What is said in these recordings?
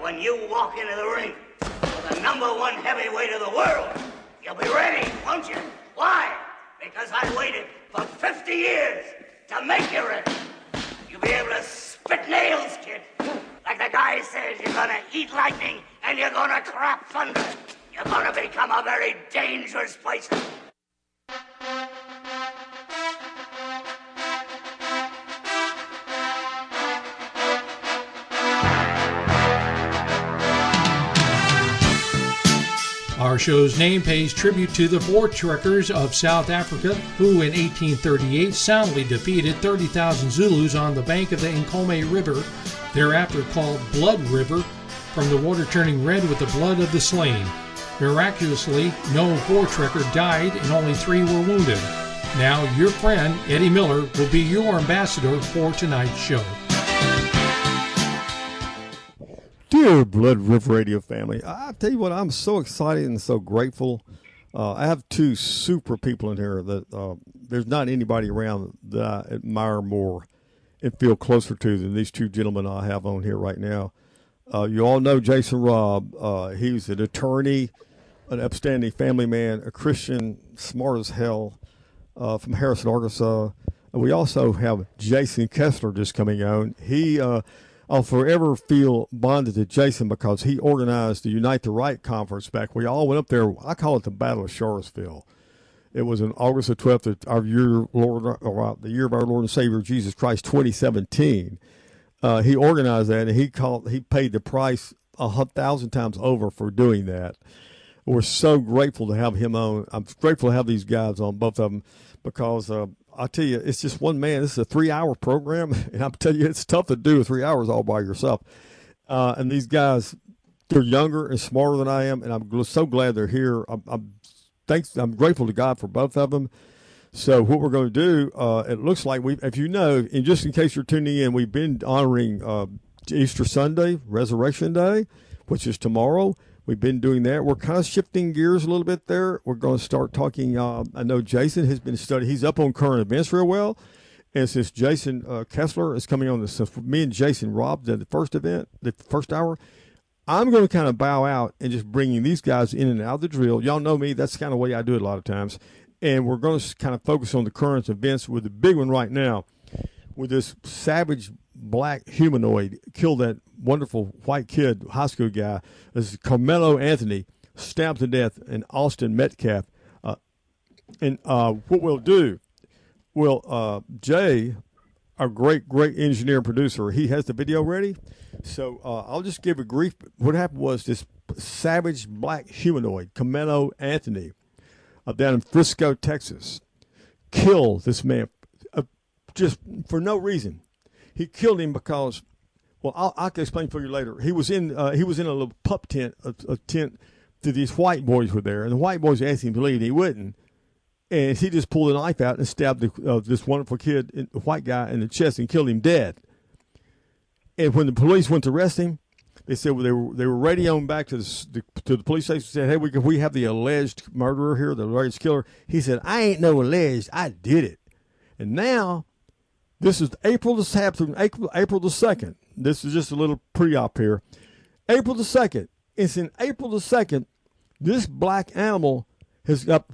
when you walk into the ring with the #1 heavyweight of the world, you'll be ready, won't you? Why? Because I waited for 50 years to make you ready. You'll be able to spit nails, kid. Like the guy says, you're gonna eat lightning and you're gonna crap thunder. You're gonna become a very dangerous person. Our show's name pays tribute to the Voortrekkers of South Africa, who in 1838 soundly defeated 30,000 Zulus on the bank of the Nkomo River, thereafter called Blood River, from the water turning red with the blood of the slain. Miraculously, no Voortrekker died and only 3 were wounded. Now, your friend, Eddie Miller, will be your ambassador for tonight's show. Dear Blood River Radio family, I tell you what, I'm so excited and so grateful. I have 2 super people in here that there's not anybody around that I admire more and feel closer to than these 2 gentlemen I have on here right now. You all know Jason Robb. He's an attorney, an upstanding family man, a Christian, smart as hell, from Harrison, Arkansas. And we also have Jason Kessler just coming on. I'll forever feel bonded to Jason because he organized the Unite the Right conference back. We all went up there. I call it the Battle of Charlottesville. It was on August the 12th of the year of our Lord and Savior Jesus Christ, 2017. He organized that, and he paid the price 1,000 times over for doing that. We're so grateful to have him on. I'm grateful to have these guys on, both of them, because I tell you, it's just one man. This is a 3-hour program, and I'm telling you, it's tough to do 3 hours all by yourself. And these guys, they're younger and smarter than I am, and I'm so glad they're here. I'm grateful to God for both of them. So what we're going to do, it looks like if you know, and just in case you're tuning in, we've been honoring Easter Sunday, Resurrection Day, which is tomorrow. We've been doing that. We're kind of shifting gears a little bit there. We're going to start talking. I know Jason has been studying. He's up on current events real well. And since Jason Kessler is coming on, since me and Jason Robb did the first event, the first hour, I'm going to kind of bow out and just bringing these guys in and out of the drill. Y'all know me. That's kind of the way I do it a lot of times. And we're going to kind of focus on the current events with the big one right now, with this savage black humanoid killed that wonderful white kid, high school guy. This is Carmelo Anthony, stabbed to death in Austin Metcalf. And what we'll do, Jay, our great engineer and producer, he has the video ready. So I'll just give a brief. What happened was this savage black humanoid, Carmelo Anthony, down in Frisco, Texas, killed this man just for no reason. He killed him because, well, I can explain for you later. He was in a little pup tent, a tent that these white boys were there, and the white boys asked him to leave, and he wouldn't. And he just pulled a knife out and stabbed this wonderful kid, the white guy, in the chest and killed him dead. And when the police went to arrest him, they said they were radioing back to the police station and said, hey, we have the alleged murderer here, the alleged killer. He said, I ain't no alleged, I did it. And now, this is April the 2nd. This is just a little pre-op here. April the 2nd. It's in April the 2nd, this black animal has got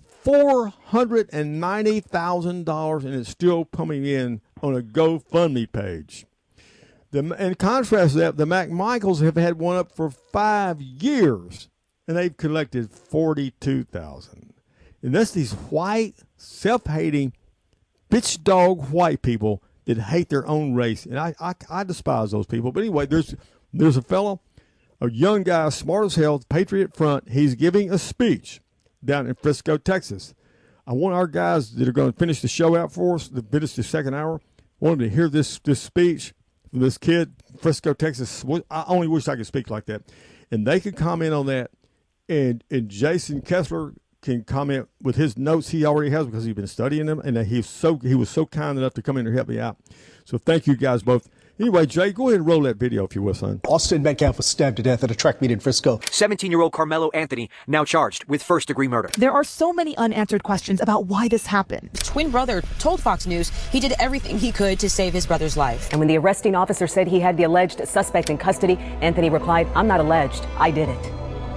$490,000 and it's still coming in on a GoFundMe page. In contrast to that, the McMichaels have had one up for 5 years, and they've collected $42,000. And that's these white, self-hating, bitch dog white people that hate their own race, and I despise those people. But anyway, there's a fellow, a young guy, smart as hell, Patriot Front. He's giving a speech down in Frisco, Texas. I want our guys that are going to finish the show out for us, the finish the second hour, want them to hear this speech from this kid, Frisco, Texas. I only wish I could speak like that. And they can comment on that, and Jason Kessler can comment with his notes he already has because he's been studying them, and he was so kind enough to come in and help me out. So thank you guys both. Anyway, Jay, go ahead and roll that video if you will, son. Austin Metcalf was stabbed to death at a track meet in Frisco. 17-year-old Carmelo Anthony now charged with first-degree murder. There are so many unanswered questions about why this happened. The twin brother told Fox News he did everything he could to save his brother's life. And when the arresting officer said he had the alleged suspect in custody, Anthony replied, "I'm not alleged. I did it."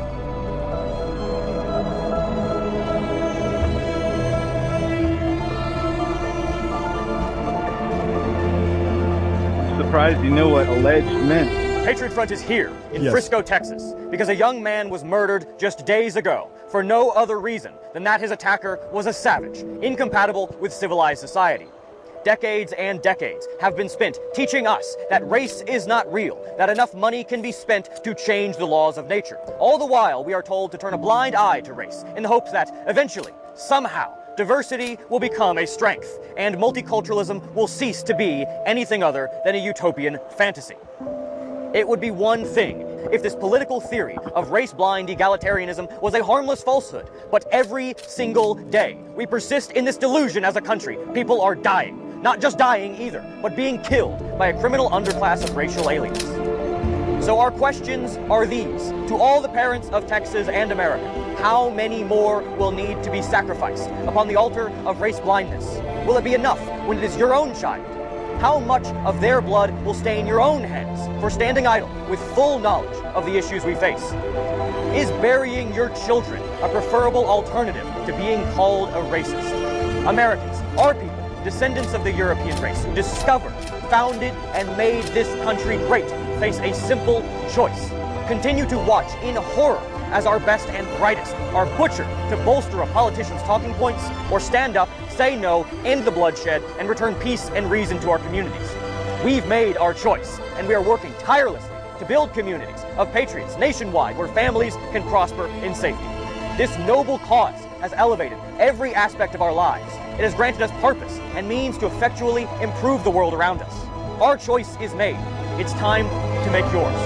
Surprised you know what alleged meant. Patriot Front is here in Frisco, Texas, because a young man was murdered just days ago for no other reason than that his attacker was a savage, incompatible with civilized society. Decades and decades have been spent teaching us that race is not real, that enough money can be spent to change the laws of nature. All the while, we are told to turn a blind eye to race in the hopes that eventually, somehow, diversity will become a strength, and multiculturalism will cease to be anything other than a utopian fantasy. It would be one thing if this political theory of race-blind egalitarianism was a harmless falsehood, but every single day we persist in this delusion as a country. People are dying. Not just dying either, but being killed by a criminal underclass of racial aliens. So our questions are these. To all the parents of Texas and America, how many more will need to be sacrificed upon the altar of race blindness? Will it be enough when it is your own child? How much of their blood will stain your own hands for standing idle with full knowledge of the issues we face? Is burying your children a preferable alternative to being called a racist? Americans, our people, descendants of the European race who discovered, founded, and made this country great, face a simple choice. Continue to watch in horror as our best and brightest are butchered to bolster a politician's talking points, or stand up, say no, end the bloodshed, and return peace and reason to our communities. We've made our choice, and we are working tirelessly to build communities of patriots nationwide where families can prosper in safety. This noble cause has elevated every aspect of our lives. It has granted us purpose and means to effectually improve the world around us. Our choice is made. It's time to make yours.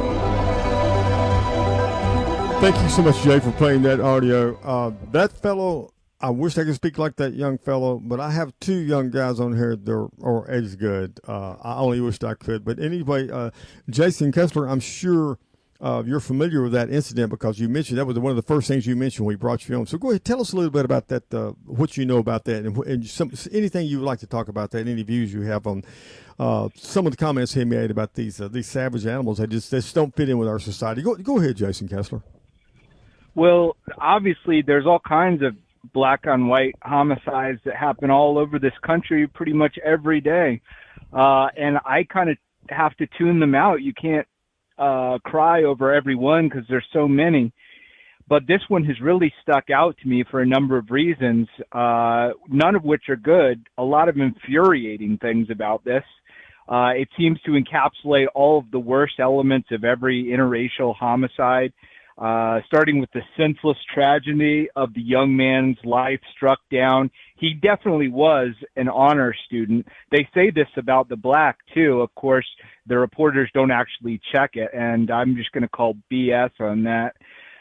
Thank you so much, Jay, for playing that audio. That fellow, I wish I could speak like that young fellow, but I have two young guys on here that are as good. I only wished I could. But anyway, Jason Kessler, I'm sure you're familiar with that incident because you mentioned that was one of the first things you mentioned when we brought you on. So go ahead, tell us a little bit about that, what you know about that, and anything you would like to talk about that, any views you have on some of the comments he made about these savage animals that just don't fit in with our society. Go ahead, Jason Kessler. Well, obviously, there's all kinds of black on white homicides that happen all over this country pretty much every day. And I kind of have to tune them out. You can't cry over every one because there's so many. But this one has really stuck out to me for a number of reasons, none of which are good. A lot of infuriating things about this. It seems to encapsulate all of the worst elements of every interracial homicide. Starting with the senseless tragedy of the young man's life struck down. He definitely was an honor student. They say this about the black, too. Of course, the reporters don't actually check it, and I'm just going to call BS on that.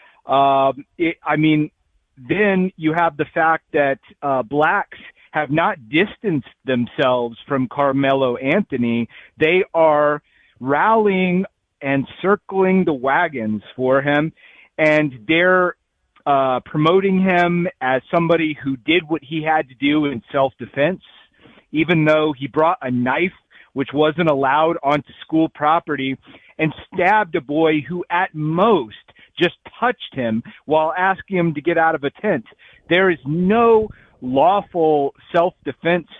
Then you have the fact that blacks have not distanced themselves from Carmelo Anthony. They are rallying and circling the wagons for him, and they're promoting him as somebody who did what he had to do in self-defense, even though he brought a knife, which wasn't allowed, onto school property and stabbed a boy who at most just touched him while asking him to get out of a tent. There is no lawful self-defense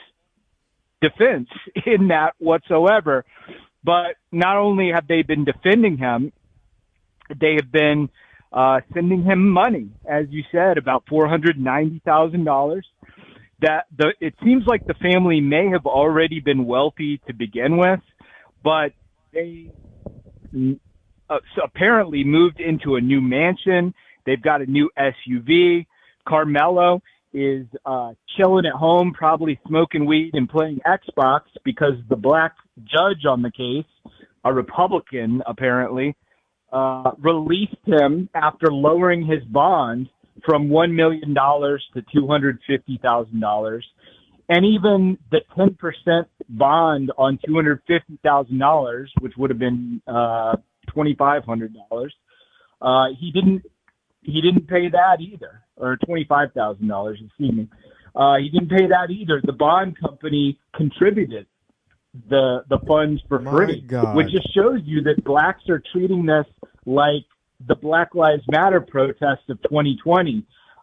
in that whatsoever. But not only have they been defending him, they have been sending him money, as you said, about $490,000. It seems like the family may have already been wealthy to begin with, but they apparently moved into a new mansion. They've got a new SUV. Carmelo is chilling at home, probably smoking weed and playing Xbox because the black judge on the case, a Republican apparently, released him after lowering his bond from $1 million to $250,000. And even the 10% bond on $250,000, which would have been $2,500, he didn't pay that either, or $25,000. Excuse me. He didn't pay that either. The bond company contributed the funds for free, which just shows you that blacks are treating this like the Black Lives Matter protests of 2020.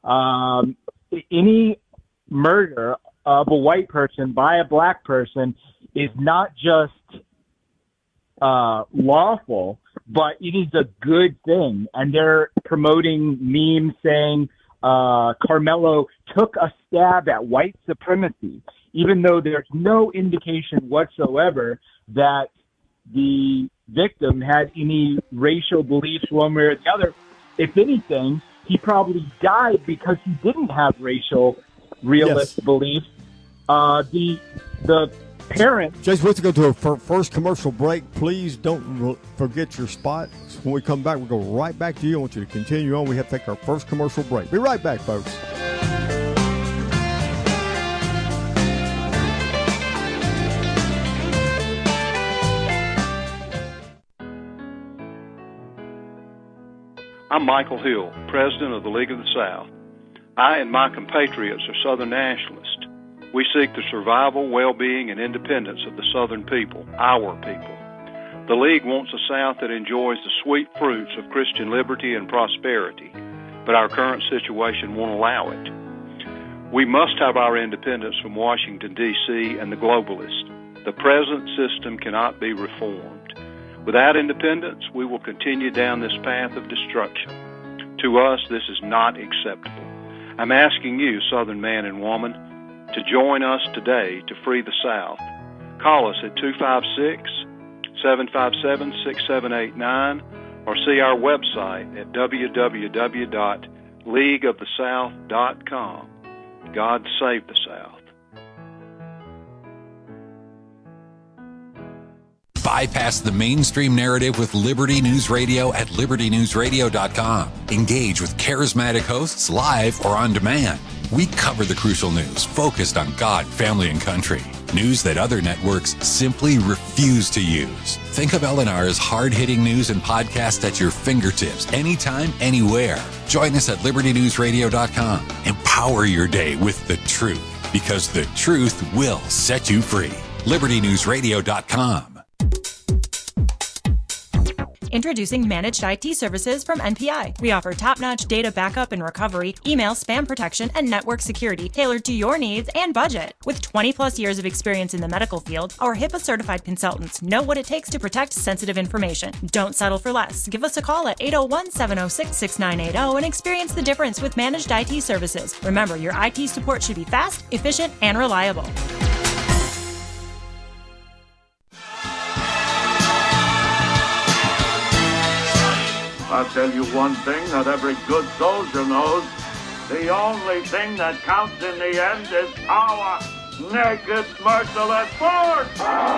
Any murder of a white person by a black person is not just lawful, but it is a good thing. And they're promoting memes saying Carmelo took a stab at white supremacy, even though there's no indication whatsoever that the victim had any racial beliefs one way or the other. If anything, he probably died because he didn't have racial realist beliefs. The parent. Jason, we have to go to our first commercial break. Please don't forget your spot. When we come back, we'll go right back to you. I want you to continue on. We have to take our first commercial break. Be right back, folks. I'm Michael Hill, president of the League of the South. I and my compatriots are Southern nationalists. We seek the survival, well-being, and independence of the Southern people, our people. The League wants a South that enjoys the sweet fruits of Christian liberty and prosperity, but our current situation won't allow it. We must have our independence from Washington, D.C. and the globalists. The present system cannot be reformed. Without independence, we will continue down this path of destruction. To us, this is not acceptable. I'm asking you, Southern man and woman, to join us today to free the South. Call us at 256-757-6789 or see our website at www.leagueofthesouth.com. God save the South. Bypass the mainstream narrative with Liberty News Radio at libertynewsradio.com. Engage with charismatic hosts live or on demand. We cover the crucial news focused on God, family, and country. News that other networks simply refuse to use. Think of LNR's hard-hitting news and podcast at your fingertips, anytime, anywhere. Join us at libertynewsradio.com. Empower your day with the truth, because the truth will set you free. libertynewsradio.com. Introducing Managed IT Services from NPI. We offer top-notch data backup and recovery, email spam protection, and network security tailored to your needs and budget. With 20-plus years of experience in the medical field, our HIPAA-certified consultants know what it takes to protect sensitive information. Don't settle for less. Give us a call at 801-706-6980 and experience the difference with Managed IT Services. Remember, your IT support should be fast, efficient, and reliable. I'll tell you one thing that every good soldier knows. The only thing that counts in the end is power. Naked, merciless force!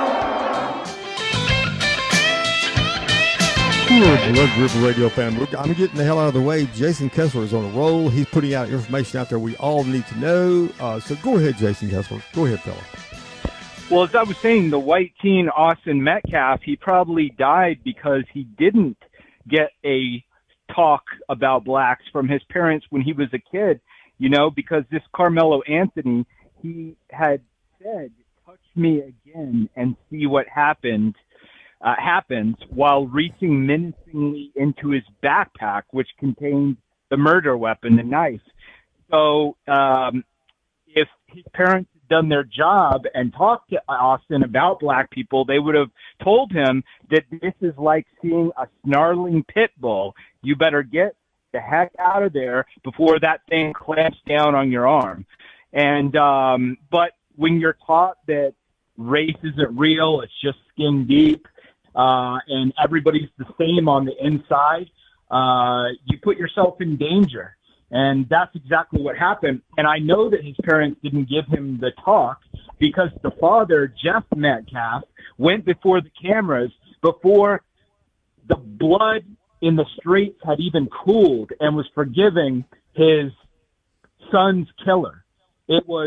Blood River Radio family. I'm getting the hell out of the way. Jason Kessler is on a roll. He's putting out information out there we all need to know. So go ahead, Jason Kessler. Go ahead, fella. Well, as I was saying, the white teen Austin Metcalf, he probably died because he didn't get a talk about blacks from his parents when he was a kid, you know, because this Carmelo Anthony, he had said, touch me again and see what happens while reaching menacingly into his backpack, which contained the murder weapon, the knife. So if his parents had done their job and talked to Austin about black people, they would have told him that this is like seeing a snarling pit bull. You better get the heck out of there before that thing clamps down on your arm. And but when you're taught that race isn't real, it's just skin deep, and everybody's the same on the inside, you put yourself in danger. And that's exactly what happened. And I know that his parents didn't give him the talk because the father, Jeff Metcalf, went before the cameras before the blood in the streets had even cooled and was forgiving his son's killer. It was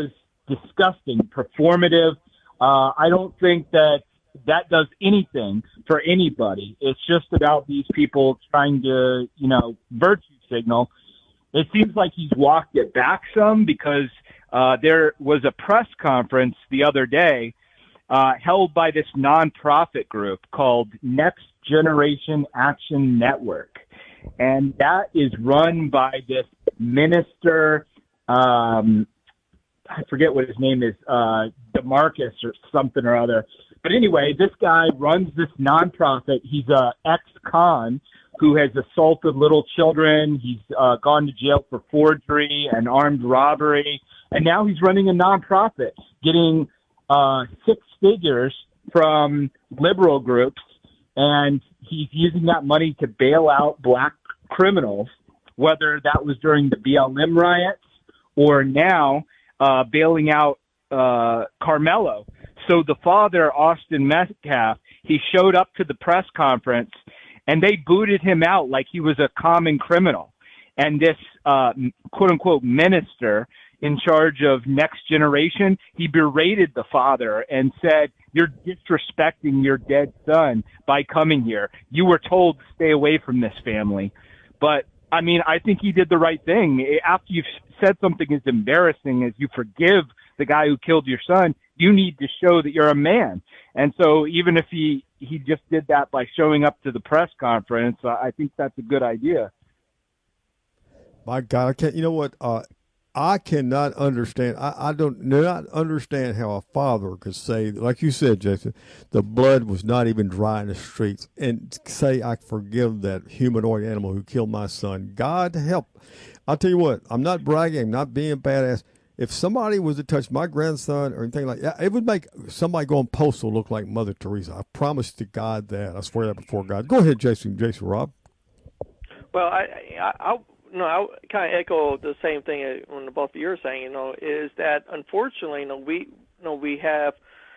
disgusting, performative. I don't think that does anything for anybody. It's just about these people trying to, virtue signal. It seems like he's walked it back some because there was a press conference the other day held by this nonprofit group called Next Generation Action Network. And that is run by this minister, I forget what his name is, DeMarcus or something or other. But anyway, this guy runs this nonprofit. He's a ex-con who has assaulted little children. He's gone to jail for forgery and armed robbery. And now he's running a nonprofit, getting 6 figures from liberal groups. And he's using that money to bail out black criminals, whether that was during the BLM riots or now bailing out Carmelo. So the father, Austin Metcalf, he showed up to the press conference and they booted him out like he was a common criminal. And this quote-unquote minister in charge of Next Generation, he berated the father and said, "You're disrespecting your dead son by coming here. You were told to stay away from this family." But, I mean, I think he did the right thing. After you've said something as embarrassing as you forgive the guy who killed your son, you need to show that you're a man. And so even if he just did that by showing up to the press conference, I think that's a good idea. My God, I can't. You know what? I cannot understand. I do not understand how a father could say, like you said, Jason, the blood was not even dry in the streets, and say, "I forgive that humanoid animal who killed my son." God help. I'll tell you what. I'm not bragging. I'm not being badass. If somebody was to touch my grandson or anything like that, it would make somebody going postal look like Mother Teresa. I promise to God that. I swear that before God. Go ahead, Jason. Rob. Well, I kind of echo the same thing on both of you are saying. Is that unfortunately, we have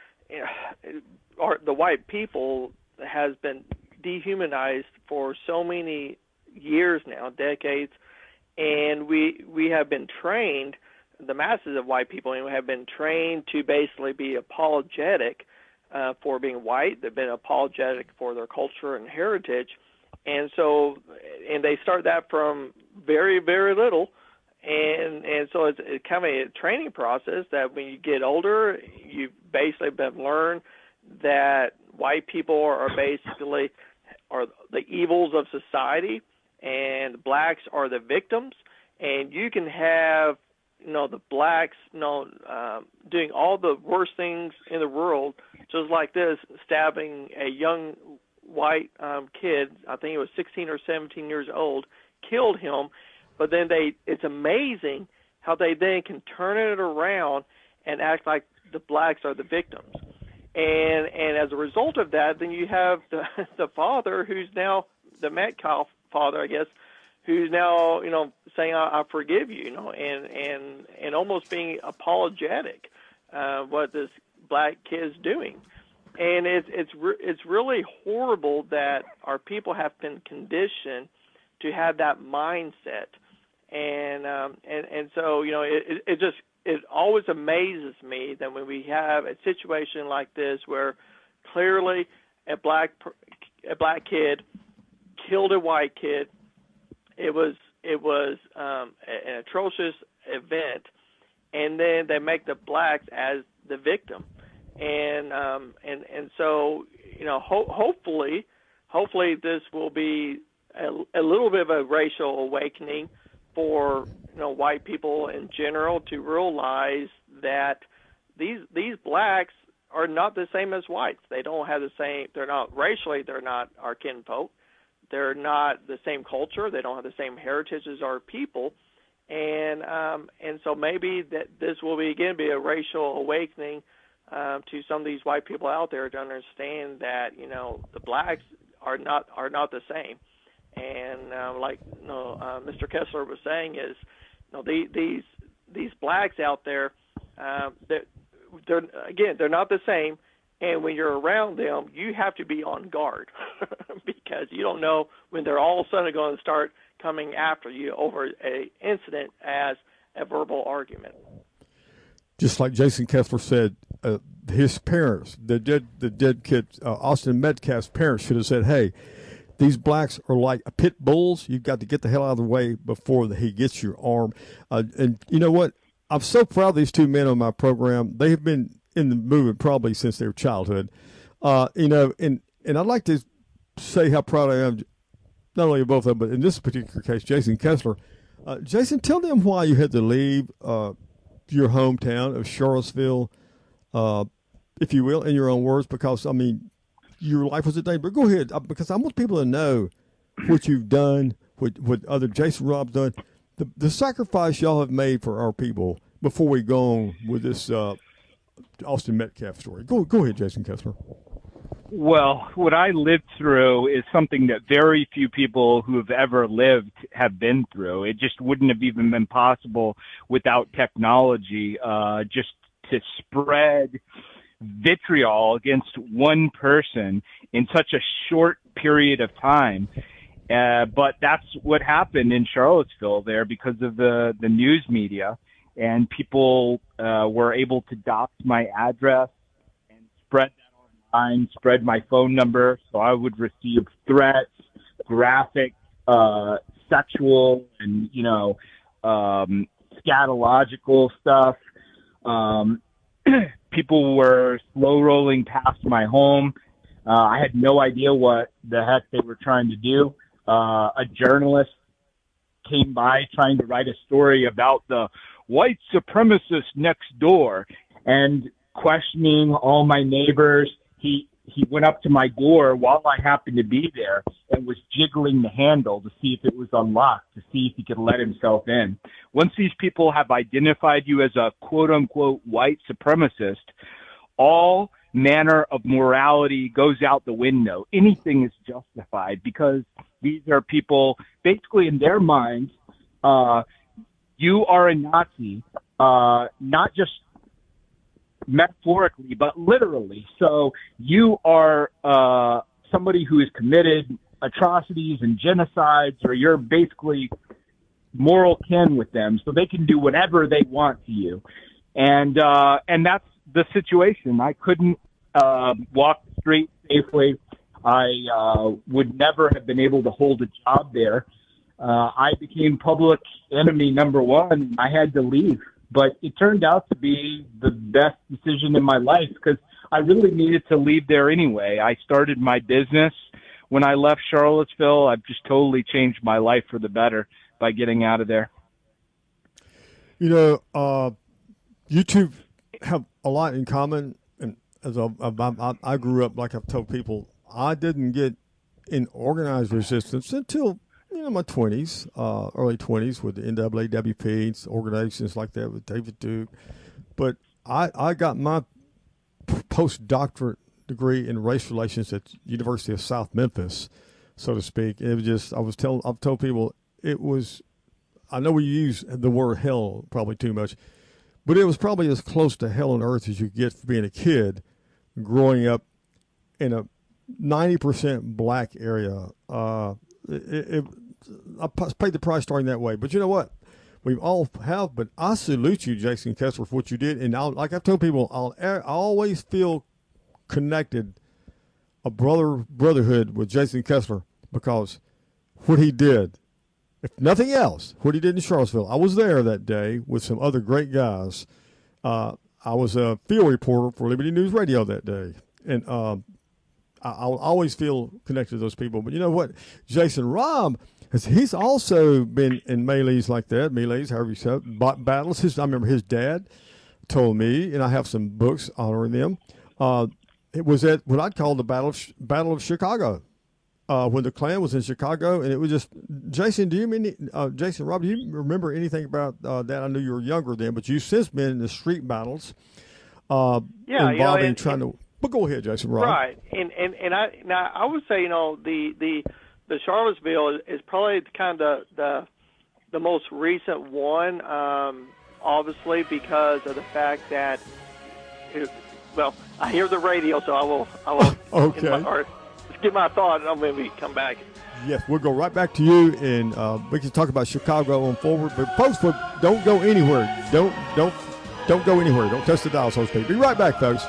the white people has been dehumanized for so many years now, decades, and we have been trained. The masses of white people have been trained to basically be apologetic for being white. They've been apologetic for their culture and heritage. And so, and they start that from very, very little. And so it's kind of a training process that when you get older, you basically have learned that white people are basically are the evils of society and blacks are the victims. And you can have the blacks, doing all the worst things in the world, just like this, stabbing a young white kid, I think it was 16 or 17 years old, killed him. But then it's amazing how they then can turn it around and act like the blacks are the victims. And as a result of that, then you have the father who's now the Metcalf father, I guess, who's now, saying, I forgive you, and almost being apologetic, what this black kid's doing. And it's really horrible that our people have been conditioned to have that mindset. And so, it always amazes me that when we have a situation like this where clearly a black kid killed a white kid, it was an atrocious event, and then they make the blacks as the victim, and so hopefully this will be a little bit of a racial awakening for white people in general to realize that these blacks are not the same as whites. They don't have the same. They're not racially. They're not our kinfolk. They're not the same culture. They don't have the same heritage as our people, and so maybe that this will be a racial awakening to some of these white people out there to understand that the blacks are not the same, and like Mr. Kessler was saying is these blacks out there they're not the same. And when you're around them, you have to be on guard because you don't know when they're all of a sudden going to start coming after you over an incident as a verbal argument. just like Jason Kessler said, his parents, the dead kid, Austin Metcalf's parents should have said, hey, these blacks are like pit bulls. You've got to get the hell out of the way before he gets your arm. And you know what? I'm so proud of these two men on my program. They have been in the movement probably since their childhood. And I'd like to say how proud I am, not only of both of them, but in this particular case, Jason Kessler. Jason, tell them why you had to leave your hometown of Charlottesville, if you will, in your own words, because, I mean, your life was a danger. But go ahead, because I want people to know what you've done, what other Jason Robb's done, the sacrifice y'all have made for our people before we go on with this Austin Metcalf story. Go ahead, Jason Kessler. Well, what I lived through is something that very few people who have ever lived have been through. It just wouldn't have even been possible without technology, just to spread vitriol against one person in such a short period of time. But that's what happened in Charlottesville there because of the news media, and people were able to dox my address and spread that online, spread my phone number, so I would receive threats, graphic, sexual, and, scatological stuff. People were slow rolling past my home. I had no idea what the heck they were trying to do. A journalist came by trying to write a story about the white supremacist next door and questioning all my neighbors. He went up to my door while I happened to be there and was jiggling the handle to see if it was unlocked, to see if he could let himself in. Once these people have identified you as a quote-unquote white supremacist, all manner of morality goes out the window. Anything is justified because these are people, basically in their minds, you are a Nazi, not just metaphorically, but literally. So you are somebody who has committed atrocities and genocides, or you're basically moral kin with them, so they can do whatever they want to you. And that's the situation. I couldn't walk the street safely. I would never have been able to hold a job there. I became public enemy number one. I had to leave. But it turned out to be the best decision in my life because I really needed to leave there anyway. I started my business when I left Charlottesville. I've just totally changed my life for the better by getting out of there. You two have a lot in common. And as I grew up, like I've told people, I didn't get in organized resistance until my 20s, early 20s with the NAAWP, organizations like that with David Duke. But I got my postdoctorate degree in race relations at University of South Memphis, so to speak. It was just, I've told people it was, I know we use the word hell probably too much, but it was probably as close to hell on earth as you get for being a kid growing up in a 90% black area. I paid the price starting that way. But you know what? We all have, but I salute you, Jason Kessler, for what you did. And like I've told people, I always feel connected, a brotherhood with Jason Kessler, because what he did, if nothing else, what he did in Charlottesville. I was there that day with some other great guys. I was a field reporter for Liberty News Radio that day. And I'll always feel connected to those people. But you know what? Jason Robb, he's also been in melees like that, however you say it, battles. I remember his dad told me, and I have some books honoring them. It was at what I'd call the Battle of Chicago, when the Klan was in Chicago, and it was just Jason. Jason Robb, do you remember anything about that? I knew you were younger then, but you've since been in the street battles, involving trying to. But go ahead, Jason Robb. Right, and I would say the Charlottesville is probably kind of the most recent one, obviously because of the fact that I hear the radio, so I will okay. Get my thought, and I'll maybe come back. Yes, we'll go right back to you, and we can talk about Chicago on forward. But folks, don't go anywhere. Don't Don't go anywhere. Don't touch the dial, so to speak. Be right back, folks.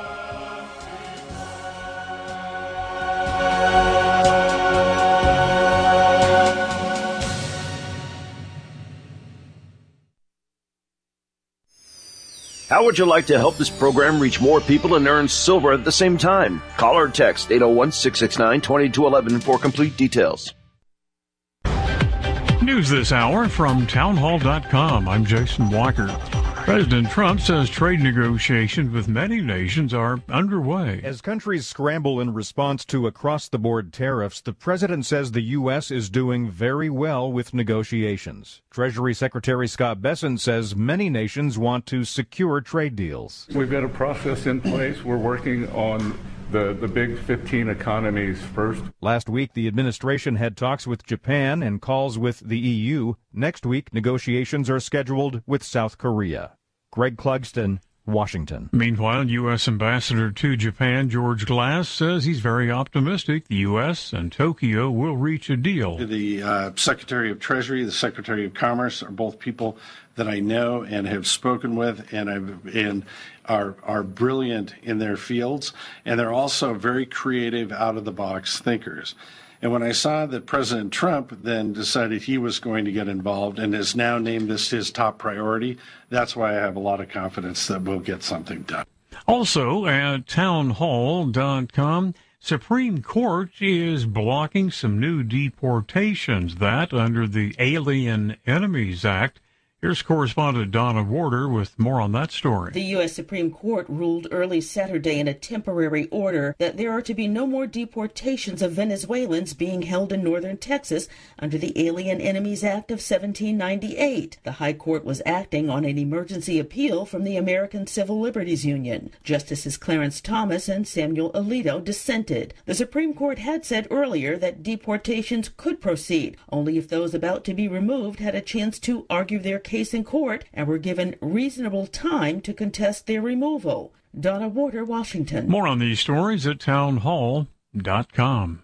How would you like to help this program reach more people and earn silver at the same time? Call or text 801-669-2211 for complete details. News this hour from townhall.com. I'm Jason Walker. President Trump says trade negotiations with many nations are underway. As countries scramble in response to across-the-board tariffs, the president says the U.S. is doing very well with negotiations. Treasury Secretary Scott Bessent says many nations want to secure trade deals. We've got a process in place. We're working on the big 15 economies first. Last week, the administration had talks with Japan and calls with the EU. Next week, negotiations are scheduled with South Korea. Greg Clugston, Washington. Meanwhile, U.S. Ambassador to Japan George Glass says he's very optimistic the U.S. and Tokyo will reach a deal. The Secretary of Treasury, the Secretary of Commerce are both people that I know and have spoken with and are brilliant in their fields, and they're also very creative, out-of-the-box thinkers. And when I saw that President Trump then decided he was going to get involved and has now named this his top priority, that's why I have a lot of confidence that we'll get something done. Also at townhall.com, Supreme Court is blocking some new deportations that, under the Alien Enemies Act. Here's correspondent Donna Warder with more on that story. The U.S. Supreme Court ruled early Saturday in a temporary order that there are to be no more deportations of Venezuelans being held in northern Texas under the Alien Enemies Act of 1798. The High Court was acting on an emergency appeal from the American Civil Liberties Union. Justices Clarence Thomas and Samuel Alito dissented. The Supreme Court had said earlier that deportations could proceed only if those about to be removed had a chance to argue their case in court and were given reasonable time to contest their removal. Donna Warder, Washington. More on these stories at townhall.com.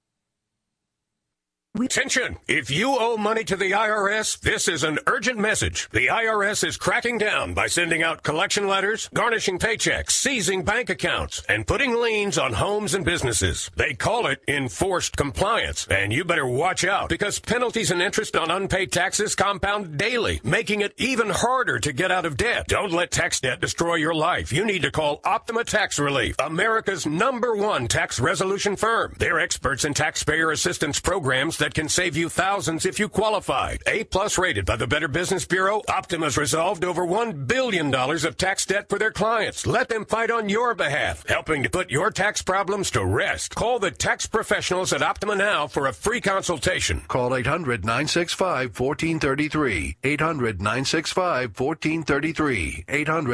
Attention! If you owe money to the IRS, this is an urgent message. The IRS is cracking down by sending out collection letters, garnishing paychecks, seizing bank accounts, and putting liens on homes and businesses. They call it enforced compliance, and you better watch out because penalties and interest on unpaid taxes compound daily, making it even harder to get out of debt. Don't let tax debt destroy your life. You need to call Optima Tax Relief, America's #1 tax resolution firm. They're experts in taxpayer assistance programs that can save you thousands if you qualify. A+ rated by the Better Business Bureau, Optima's resolved over $1 billion of tax debt for their clients. Let them fight on your behalf, helping to put your tax problems to rest. Call the tax professionals at Optima now for a free consultation. Call 800-965-1433. 800-965-1433.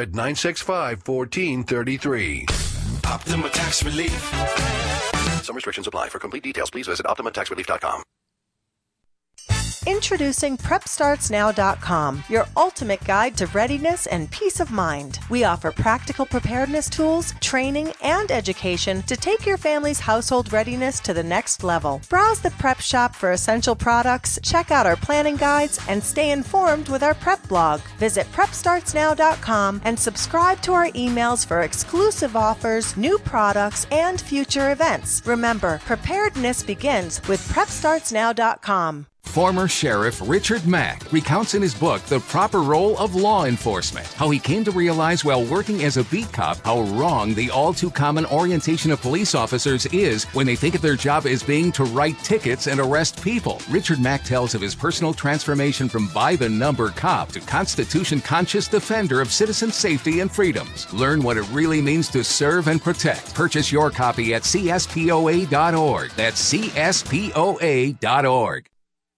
800-965-1433. Optima Tax Relief. Some restrictions apply. For complete details, please visit OptimaTaxRelief.com. Introducing PrepStartsNow.com, your ultimate guide to readiness and peace of mind. We offer practical preparedness tools, training, and education to take your family's household readiness to the next level. Browse the prep shop for essential products, check out our planning guides, and stay informed with our prep blog. Visit PrepStartsNow.com and subscribe to our emails for exclusive offers, new products, and future events. Remember, preparedness begins with PrepStartsNow.com. Former Sheriff Richard Mack recounts in his book The Proper Role of Law Enforcement, how he came to realize while working as a beat cop how wrong the all-too-common orientation of police officers is when they think of their job as being to write tickets and arrest people. Richard Mack tells of his personal transformation from by-the-number cop to Constitution-conscious defender of citizen safety and freedoms. Learn what it really means to serve and protect. Purchase your copy at CSPOA.org. That's CSPOA.org.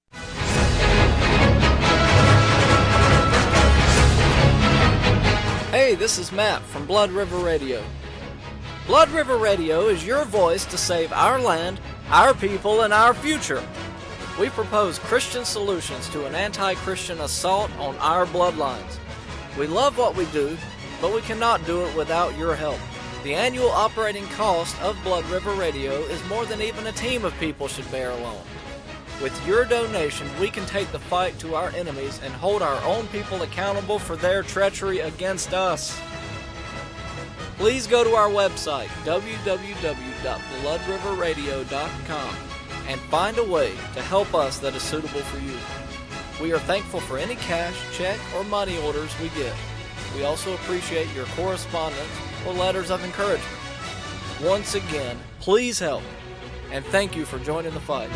Hey, this is Matt from Blood River Radio. Blood River Radio is your voice to save our land, our people, and our future. We propose Christian solutions to an anti-Christian assault on our bloodlines. We love what we do, but we cannot do it without your help. The annual operating cost of Blood River Radio is more than even a team of people should bear alone. With your donation, we can take the fight to our enemies and hold our own people accountable for their treachery against us. Please go to our website, www.bloodriverradio.com, and find a way to help us that is suitable for you. We are thankful for any cash, check, or money orders we get. We also appreciate your correspondence or letters of encouragement. Once again, please help, and thank you for joining the fight.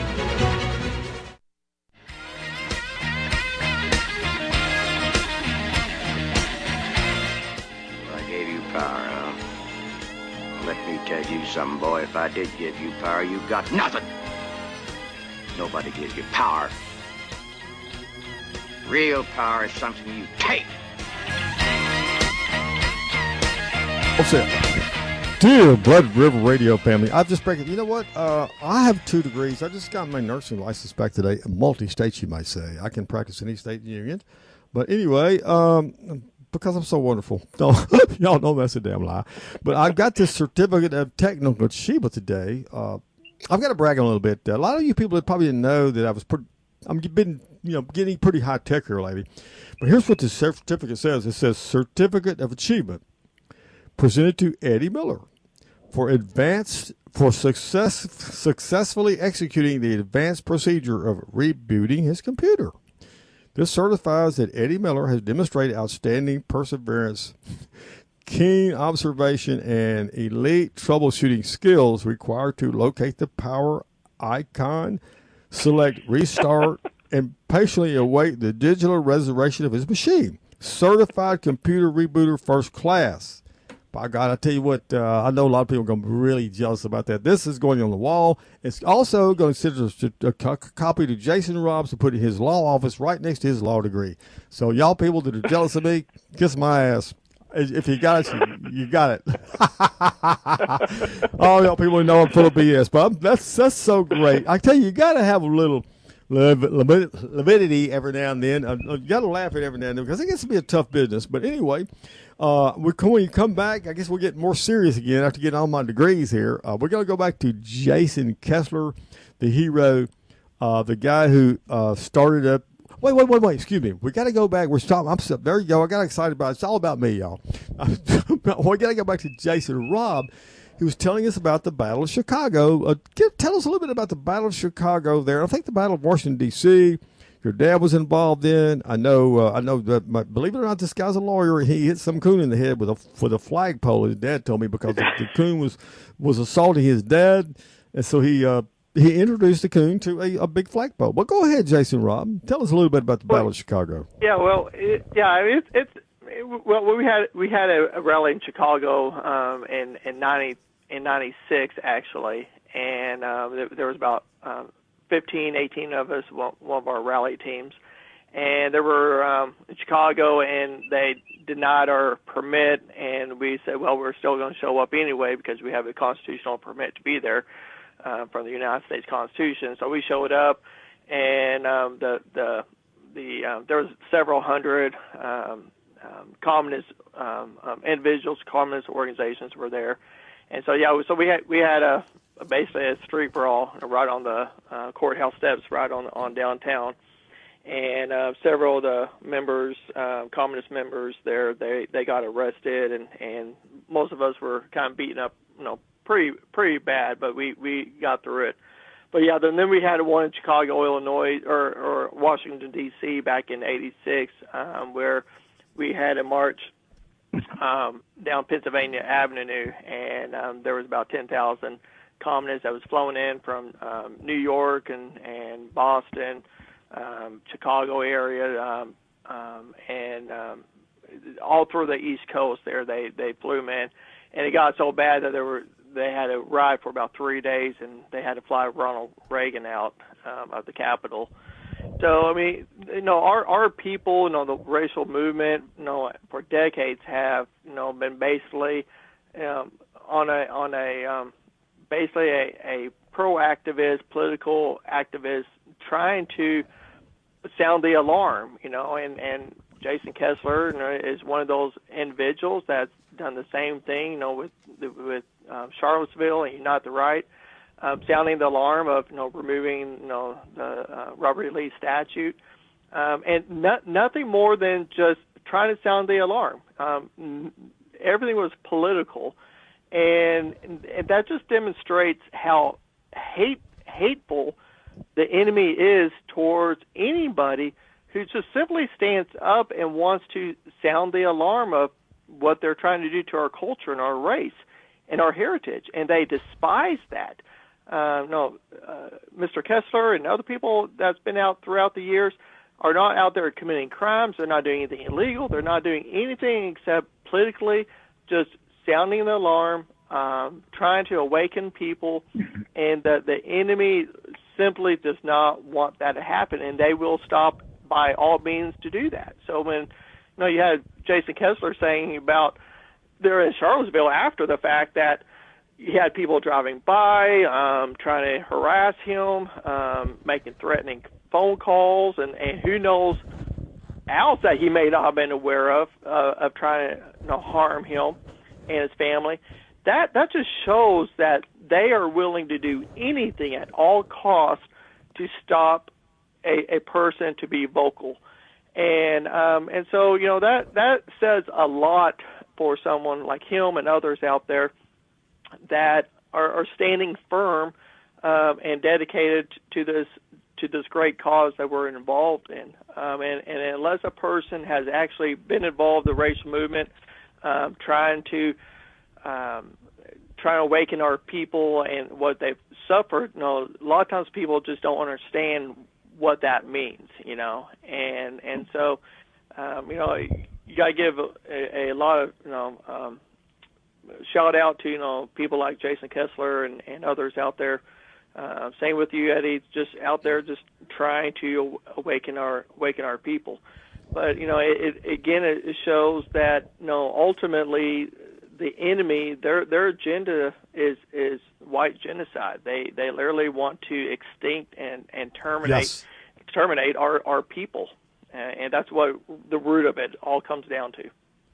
I gave you power, huh? Let me tell you something, boy. If I did give you power, you got nothing. Nobody gives you power. Real power is something you take. What's that? Dear Blood River Radio family, I've just breaking. You know what? I have 2 degrees. I just got my nursing license back today. Multi-state, you might say. I can practice any state in the union. But anyway, because I'm so wonderful. No, y'all know that's a damn lie. But I've got this certificate of technical achievement today. I've got to brag a little bit. A lot of you people probably didn't know that I'm getting pretty high tech here lately. But here's what the certificate says. It says Certificate of Achievement presented to Eddie Miller for successfully executing the advanced procedure of rebooting his computer. This certifies that Eddie Miller has demonstrated outstanding perseverance, keen observation, and elite troubleshooting skills required to locate the power icon, select restart, and patiently await the digital restoration of his machine. Certified computer rebooter first class. By God, I tell you what, I know a lot of people are going to be really jealous about that. This is going on the wall. It's also going to send a copy to Jason Robbs to put in his law office right next to his law degree. So y'all people that are jealous of me, kiss my ass. If you got it, you got it. All y'all people know I'm full of BS, but that's so great. I tell you, you got to have a little levity every now and then. You got to laugh at every now and then because it gets to be a tough business. But anyway, when you come back, I guess we'll get more serious again after getting all my degrees here. We're going to go back to Jason Kessler, the hero, the guy who started up. Wait. Excuse me. We got to go back. We're stopping. There you go. I got excited about it. It's all about me, y'all. We got to go back to Jason Robb. He was telling us about the Battle of Chicago. Tell us a little bit about the Battle of Chicago there. I think the Battle of Washington, D.C., your dad was involved in. I know that, believe it or not, this guy's a lawyer. He hit some coon in the head with a flagpole, his dad told me, because the coon was assaulting his dad. And so he introduced the coon to a big flagpole. Well, go ahead, Jason Robb. Tell us a little bit about the Battle of Chicago. Yeah, well, we had a rally in Chicago in '96 actually, and there was about 15, 18 of us, one of our rally teams, and there were in Chicago, and they denied our permit, and we said, well, we're still going to show up anyway because we have a constitutional permit to be there from the United States Constitution. So we showed up, and there was several hundred communist individuals, communist organizations were there, and so we had basically a street brawl right on the courthouse steps, right on downtown, and several of the members, communist members there, they got arrested, and most of us were kind of beaten up, pretty bad, but we got through it. But yeah, then we had one in Chicago, Illinois, or Washington D.C. back in '86, where we had a march down Pennsylvania Avenue, and there was about 10,000 communists that was flown in from New York and Boston, Chicago area, and all through the East Coast there. They flew them in, and it got so bad that they had to ride for about 3 days, and they had to fly Ronald Reagan out of the Capitol. So, I mean, our people, the racial movement, for decades have, been basically on a basically a pro-activist, political activist trying to sound the alarm, and Jason Kessler is one of those individuals that's done the same thing, with Charlottesville and Unite the Right. sounding the alarm of removing the Robert E. Lee statue, and nothing more than just trying to sound the alarm. Everything was political, and that just demonstrates how hateful the enemy is towards anybody who just simply stands up and wants to sound the alarm of what they're trying to do to our culture and our race and our heritage, and they despise that. Mr. Kessler and other people that's been out throughout the years are not out there committing crimes. They're not doing anything illegal. They're not doing anything except politically just sounding the alarm, trying to awaken people, and that the enemy simply does not want that to happen, and they will stop by all means to do that. So when you had Jason Kessler saying about there in Charlottesville after the fact that he had people driving by, trying to harass him, making threatening phone calls, and who knows else that he may not have been aware of trying to harm him and his family. That just shows that they are willing to do anything at all costs to stop a person to be vocal, and so that says a lot for someone like him and others out there that are standing firm and dedicated to this great cause that we're involved in. And unless a person has actually been involved in the racial movement, trying to awaken our people and what they've suffered, a lot of times people just don't understand what that means, and so you got to give a lot of shout out to people like Jason Kessler and others out there. Same with you, Eddie, just out there just trying to awaken our people. But it shows that ultimately the enemy, their agenda is white genocide. They literally want to extinct and terminate our people, and that's what the root of it all comes down to.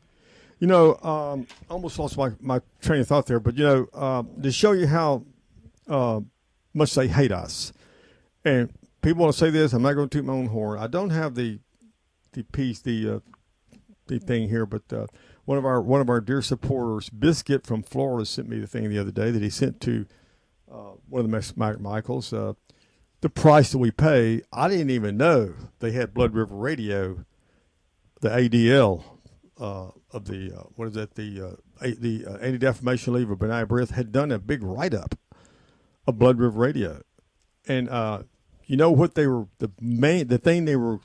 Almost lost my train of thought there, but to show you how much they hate us, and people want to say this. I'm not going to toot my own horn. I don't have the thing here, but one of our dear supporters, Biscuit from Florida, sent me the thing the other day that he sent to one of the Michaels. The price that we pay, I didn't even know they had Blood River Radio, the ADL of the the Anti-Defamation League of B'nai B'rith had done a big write-up of Blood River Radio, and what they were the thing they were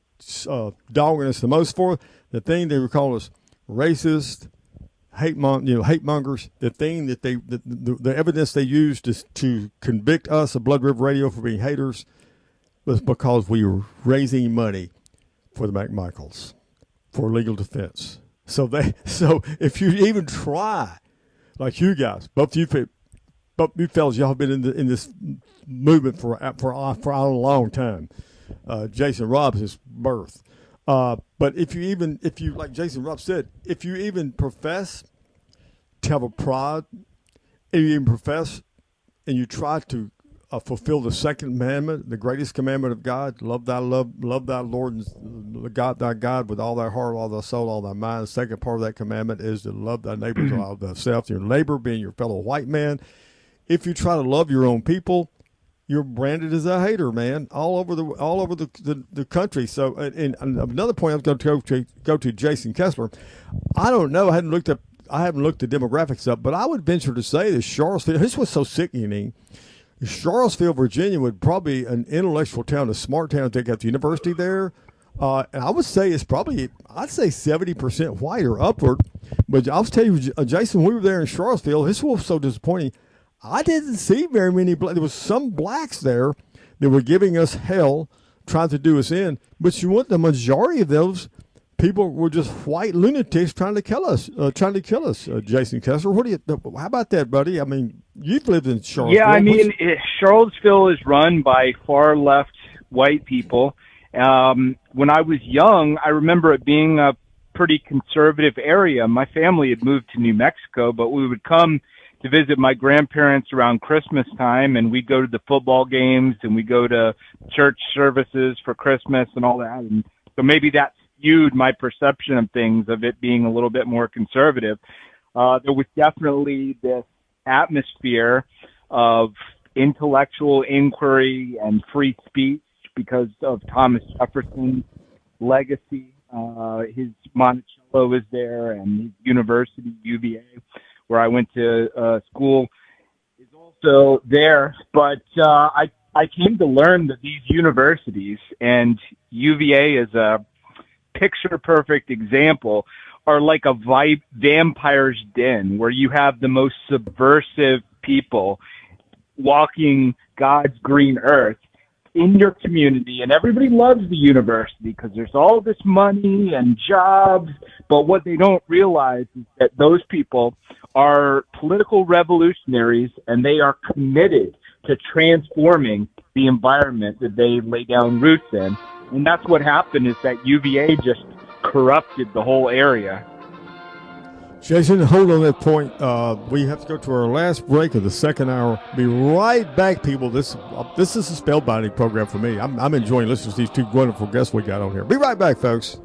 dogging us the most for, the thing they were calling us racist, hate mongers. The thing that the evidence they used to convict us of Blood River Radio for being haters was because we were raising money for the McMichaels for legal defense. So if you even try, like you guys, both you fellas, y'all have been in this movement for a long time. Jason Robb's birth. But if you like Jason Robb said, if you even profess to have a pride, and you even profess and you try to fulfill the second commandment, the greatest commandment of God, love thy Lord and God thy God with all thy heart, all thy soul, all thy mind. The second part of that commandment is to love thy neighbor as all thyself, your neighbor being your fellow white man. If you try to love your own people, you're branded as a hater, man, all over the country. So, and another point I was going to go to Jason Kessler. I don't know. I haven't looked the demographics up, but I would venture to say that Charlottesville. This was so sickening. Charlottesville, Virginia, would probably be an intellectual town, a smart town. They got the university there, and I would say it's probably, I'd say 70% white or upward. But I'll tell you, Jason, when we were there in Charlottesville, this was so disappointing. I didn't see very many there was some blacks there that were giving us hell, trying to do us in. But the majority of those people were just white lunatics trying to kill us. Jason Kessler, how about that, buddy? I mean, you've lived in Charlottesville. Yeah, Charlottesville is run by far left white people. When I was young, I remember it being a pretty conservative area. My family had moved to New Mexico, but we would come to visit my grandparents around Christmas time, and we'd go to the football games and we go to church services for Christmas and all that. And so maybe that skewed my perception of things, of it being a little bit more conservative. There was definitely this atmosphere of intellectual inquiry and free speech because of Thomas Jefferson's legacy. His Monticello was there, and his university, UVA, where I went to school, is also there. But I came to learn that these universities, and UVA is a picture-perfect example, are like a vampire's den, where you have the most subversive people walking God's green earth in your community, and everybody loves the university because there's all this money and jobs. But what they don't realize is that those people are political revolutionaries, and they are committed to transforming the environment that they lay down roots in. And that's what happened, is that UVA just corrupted the whole area. Jason, hold on that point. We have to go to our last break of the second hour. Be right back, people. This is a spellbinding program for me. I'm enjoying listening to these two wonderful guests we got on here. Be right back, folks.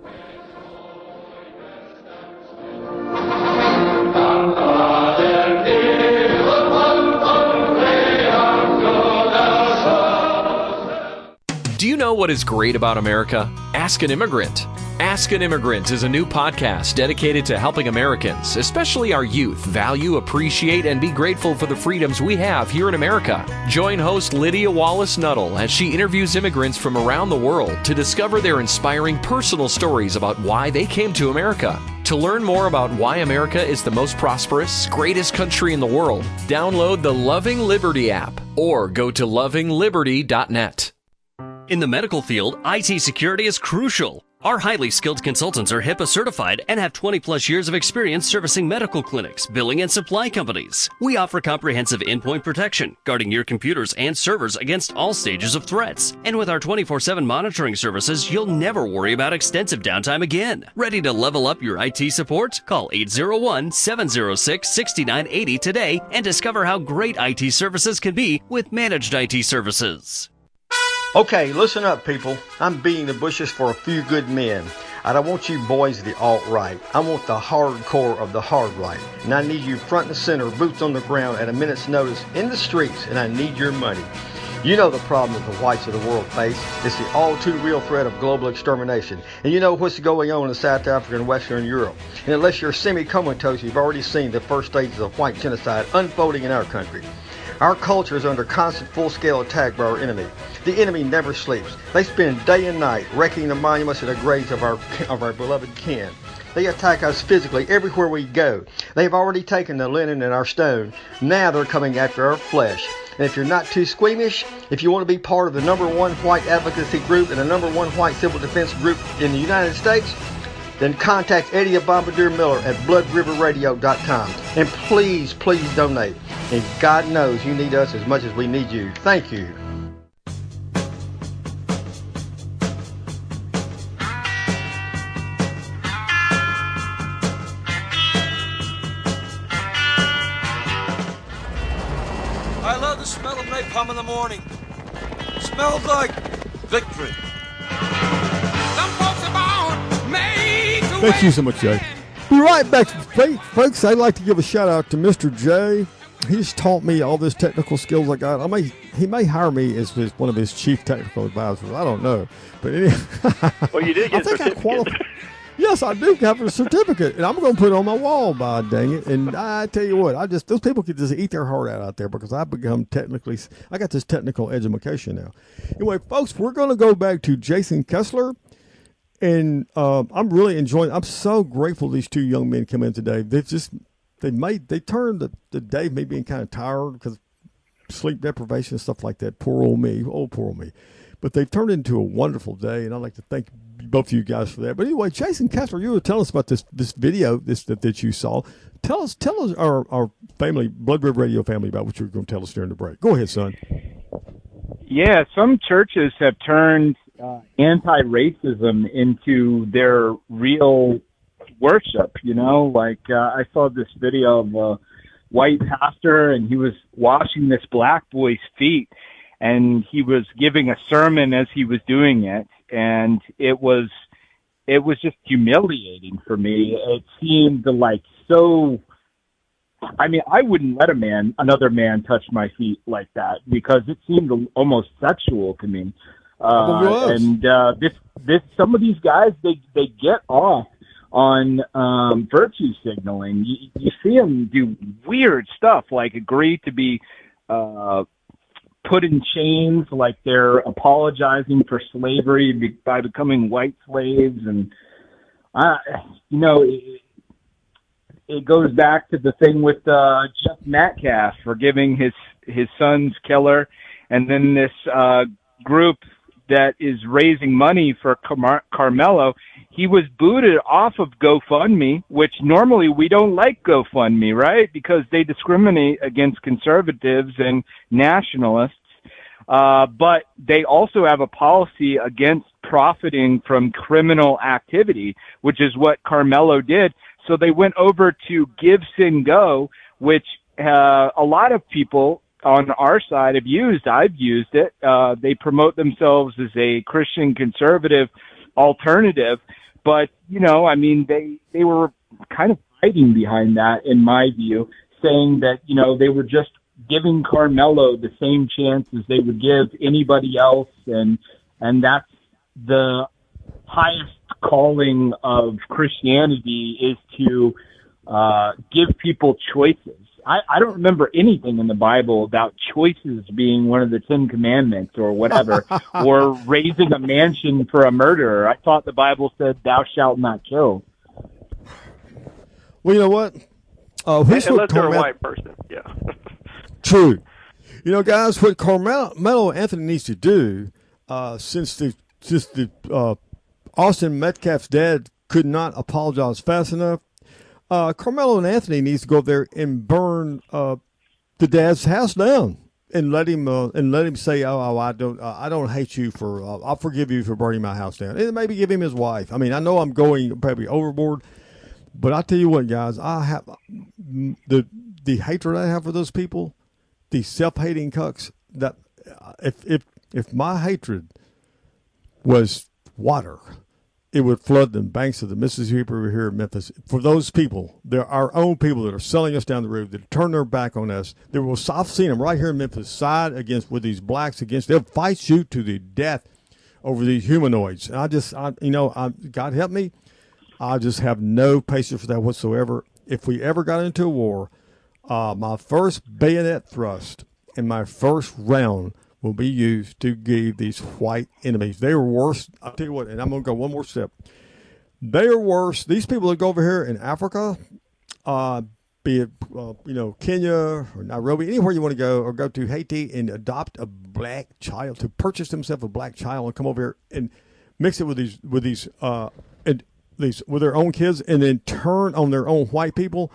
Do you know what is great about America? Ask an Immigrant. Ask an Immigrant is a new podcast dedicated to helping Americans, especially our youth, value, appreciate, and be grateful for the freedoms we have here in America. Join host Lydia Wallace Nuttall as she interviews immigrants from around the world to discover their inspiring personal stories about why they came to America. To learn more about why America is the most prosperous, greatest country in the world, download the Loving Liberty app or go to lovingliberty.net. In the medical field, IT security is crucial. Our highly skilled consultants are HIPAA certified and have 20-plus years of experience servicing medical clinics, billing, and supply companies. We offer comprehensive endpoint protection, guarding your computers and servers against all stages of threats. And with our 24/7 monitoring services, you'll never worry about extensive downtime again. Ready to level up your IT support? Call 801-706-6980 today and discover how great IT services can be with managed IT services. Okay, listen up, people. I'm beating the bushes for a few good men. I don't want you boys of the alt-right. I want the hardcore of the hard right. And I need you front and center, boots on the ground, at a minute's notice in the streets, and I need your money. You know the problem that the whites of the world face. It's the all-too-real threat of global extermination. And you know what's going on in South Africa and Western Europe. And unless you're semi-comatose, you've already seen the first stages of white genocide unfolding in our country. Our culture is under constant full-scale attack by our enemy. The enemy never sleeps. They spend day and night wrecking the monuments and the graves of our beloved kin. They attack us physically everywhere we go. They've already taken the linen and our stone. Now they're coming after our flesh. And if you're not too squeamish, if you want to be part of the #1 white advocacy group and the #1 white civil defense group in the United States, then contact Eddie Bombardier Miller at bloodriverradio.com. And please, please donate. And God knows you need us as much as we need you. Thank you. I love the smell of napalm in the morning. It smells like victory. Some folks are born made to Thank you so much, Jay. Be right back. Folks, I'd like to give a shout out to Mr. Jay. He's taught me all this technical skills I got. He may hire me as one of his chief technical advisors. I don't know. But anyway, well, you did get a certificate. Yes, I do have a certificate, and I'm going to put it on my wall, by dang it. And I tell you what, those people could just eat their heart out there because I got this technical education now. Anyway, folks, we're going to go back to Jason Kessler. And I'm really enjoying. I'm so grateful these two young men come in today. They turned the day me being kind of tired because sleep deprivation and stuff like that. Poor old me. But they turned into a wonderful day, and I'd like to thank both of you guys for that. But anyway, Jason Kessler, you were telling us about this video that you saw. Tell us our family, Blood River Radio family, about what you were going to tell us during the break. Go ahead, son. Yeah, some churches have turned anti-racism into their real worship, I saw this video of a white pastor, and he was washing this black boy's feet, and he was giving a sermon as he was doing it, and it was just humiliating for me. It seemed like so. I mean, I wouldn't let another man touch my feet like that because it seemed almost sexual to me. And some of these guys, they get off on virtue signaling. You see them do weird stuff, like agree to be put in chains, like they're apologizing for slavery by becoming white slaves, and it goes back to the thing with Jeff Metcalf forgiving his son's killer, and then this group that is raising money for Carmelo. He was booted off of GoFundMe, which normally we don't like GoFundMe, right? Because they discriminate against conservatives and nationalists. But they also have a policy against profiting from criminal activity, which is what Carmelo did. So they went over to Give Sin Go, which a lot of people on our side have used. I've used it. They promote themselves as a Christian conservative alternative. But, they were kind of hiding behind that, in my view, saying that, they were just giving Carmelo the same chance as they would give anybody else. And that's the highest calling of Christianity, is to give people choices. I don't remember anything in the Bible about choices being one of the 10 Commandments or whatever, or raising a mansion for a murderer. I thought the Bible said, "Thou shalt not kill." Well, you know what? Unless you're a white person, yeah. True. Guys, what Carmelo Anthony needs to do, since the Austin Metcalf's dad could not apologize fast enough, Carmelo and Anthony needs to go up there and burn the dad's house down and let him say, "Oh, I don't hate you for, I'll forgive you for burning my house down," and maybe give him his wife. I mean, I know I'm going probably overboard, but I tell you what, guys, I have the hatred I have for those people, these self-hating cucks. That if my hatred was water, it would flood the banks of the Mississippi River here in Memphis. For those people, they're our own people that are selling us down the road, that turn their back on us. I've seen them right here in Memphis, side with these blacks against. They'll fight you to the death over these humanoids. And God help me, I just have no patience for that whatsoever. If we ever got into a war, my first bayonet thrust and my first round will be used to give these white enemies. They are worse. I'll tell you what, and I'm going to go one more step. They are worse. These people that go over here in Africa, be it, Kenya or Nairobi, anywhere you want to go, or go to Haiti and adopt a black child, to purchase themselves a black child and come over here and mix it with these with their own kids, and then turn on their own white people.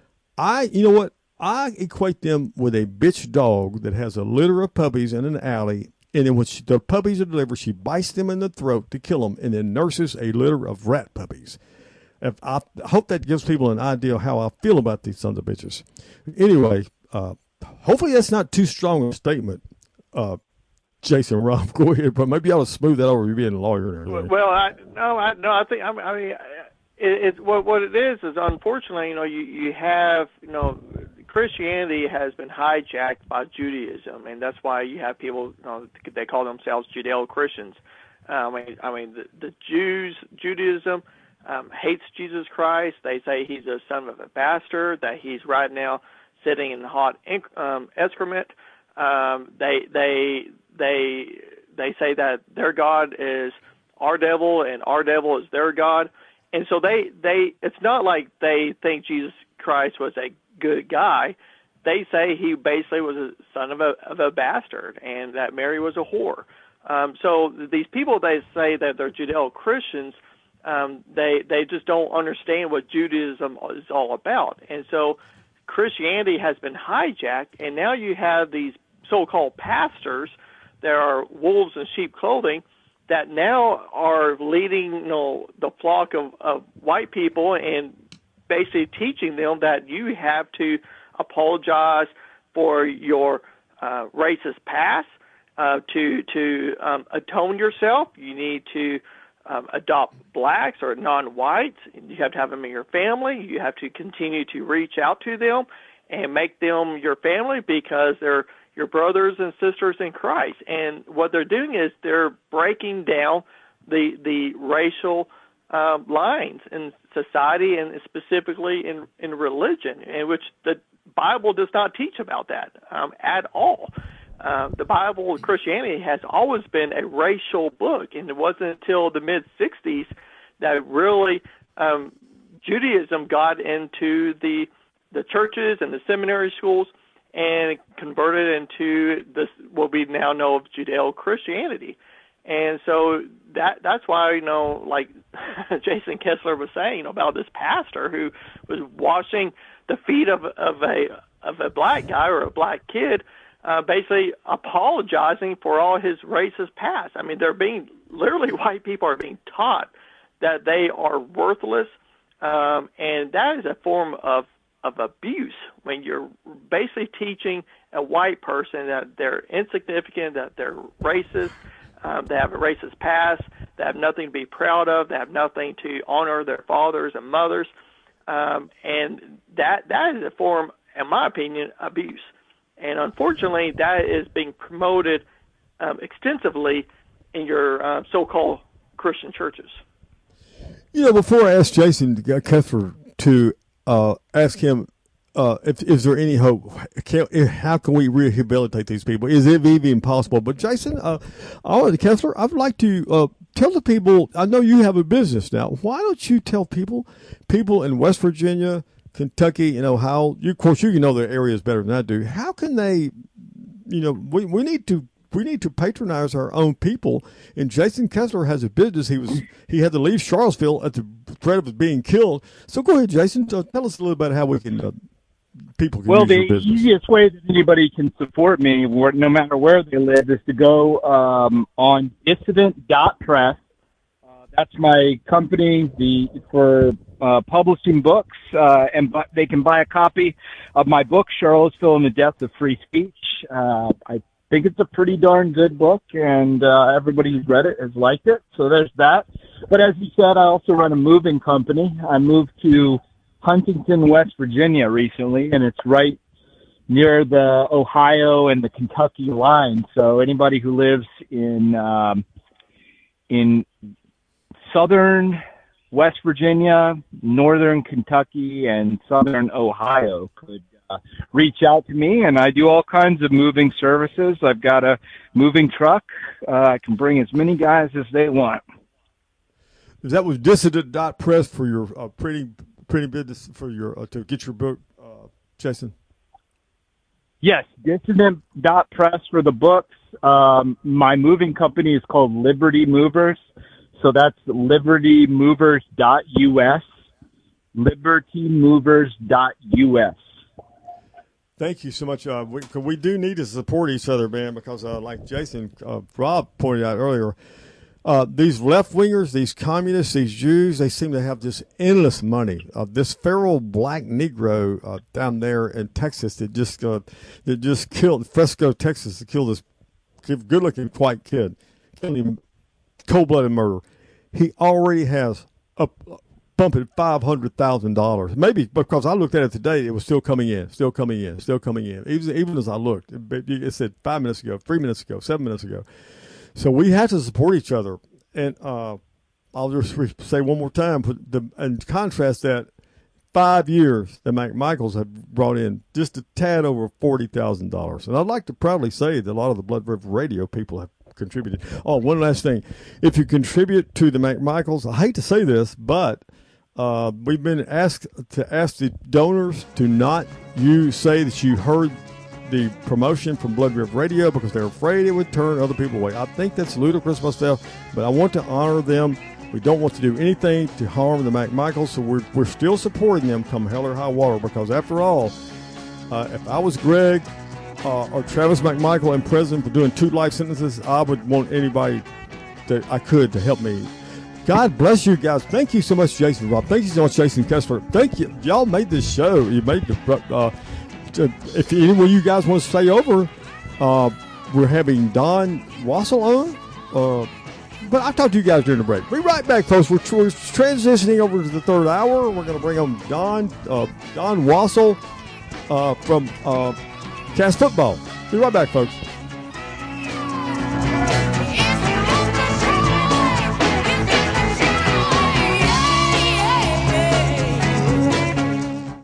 I equate them with a bitch dog that has a litter of puppies in an alley, and then when the puppies are delivered, she bites them in the throat to kill them, and then nurses a litter of rat puppies. I hope that gives people an idea of how I feel about these sons of bitches. Anyway, hopefully that's not too strong a statement. Jason, Rob, go ahead, but maybe I ought to smooth that over. You being a lawyer. Well, I think it's what it is unfortunately, you have, Christianity has been hijacked by Judaism, and that's why you have people, they call themselves Judeo-Christians. The Judaism hates Jesus Christ. They say he's a son of a bastard, that he's right now sitting in hot excrement. They say that their God is our devil and our devil is their God. And so it's not like they think Jesus Christ was a good guy. They say he basically was a son of a bastard, and that Mary was a whore. So these people, they say that they're Judeo-Christians, they just don't understand what Judaism is all about. And so Christianity has been hijacked, and now you have these so-called pastors that are wolves in sheep clothing that now are leading the flock of white people and basically teaching them that you have to apologize for your racist past. To atone yourself, you need to adopt blacks or non-whites. You have to have them in your family. You have to continue to reach out to them and make them your family because they're your brothers and sisters in Christ. And what they're doing is they're breaking down the racial lines in society and specifically in religion, in which the Bible does not teach about that at all. The Bible, Christianity, has always been a racial book, and it wasn't until the mid-'60s that really Judaism got into the churches and the seminary schools and converted into this what we now know of Judeo-Christianity. And so that's why, like Jason Kessler was saying about this pastor who was washing the feet of a black guy or a black kid, basically apologizing for all his racist past. I mean, literally white people are being taught that they are worthless, and that is a form of abuse when you're basically teaching a white person that they're insignificant, that they're racist, they have a racist past, they have nothing to be proud of, they have nothing to honor their fathers and mothers, and that is a form, in my opinion, abuse. And unfortunately, that is being promoted extensively in your so-called Christian churches. Before I ask Jason Kessler to ask him if is there any hope, how can we rehabilitate these people? Is it even possible? But Jason, Kessler, I'd like to tell the people, I know you have a business now. Why don't you tell people in West Virginia, Kentucky, and Ohio, of course, you know their areas better than I do. How can they, we need to patronize our own people. And Jason Kessler has a business. He had to leave Charlottesville at the threat of being killed. So go ahead, Jason. Tell us a little about how we can people can use your business. The easiest way that anybody can support me, no matter where they live, is to go on dissident.press. That's my company for publishing books, and they can buy a copy of my book, Charlottesville and the Death of Free Speech. I think it's a pretty darn good book, and everybody who's read it has liked it, so there's that. But as you said, I also run a moving company. I moved to Huntington, West Virginia recently, and it's right near the Ohio and the Kentucky line. So anybody who lives in southern West Virginia, northern Kentucky, and southern Ohio could reach out to me, and I do all kinds of moving services. I've got a moving truck. I can bring as many guys as they want. That was dissident.press for your printing business, for your to get your book, Jason? Yes, dissident.press for the books. My moving company is called Liberty Movers. So that's libertymovers.us, libertymovers.us. Thank you so much. We do need to support each other, man, because like Jason, Rob pointed out earlier, these left-wingers, these communists, these Jews, they seem to have this endless money. This feral black Negro down there in Texas that just killed Fresco, Texas, to kill this good-looking white kid, killed him, cold-blooded murder. He already has a pumping $500,000. Maybe because I looked at it today, it was still coming in. Even as I looked, it said 5 minutes ago, 3 minutes ago, 7 minutes ago. So we have to support each other. And I'll just say one more time, and contrast that, 5 years the McMichaels have brought in just a tad over $40,000. And I'd like to proudly say that a lot of the Blood River Radio people have contributed. Oh, one last thing. If you contribute to the McMichaels, I hate to say this, but we've been asked the donors to not say that you heard the promotion from Blood River Radio because they're afraid it would turn other people away. I think that's ludicrous myself, but I want to honor them. We don't want to do anything to harm the McMichaels, so we're still supporting them come hell or high water, because after all, if I was Greg or Travis McMichael in prison for doing 2 life sentences, I would want anybody that I could to help me. God bless you guys. Thank you so much, Jason Rob. Thank you so much, Jason Kessler. Thank you. Y'all made this show. You made the if anyone of you guys wants to stay over, we're having Don Wassel on. But I'll talk to you guys during the break. Be right back, folks. We're transitioning over to the third hour. We're going to bring on Don Wassel from Cass Football. Be right back, folks.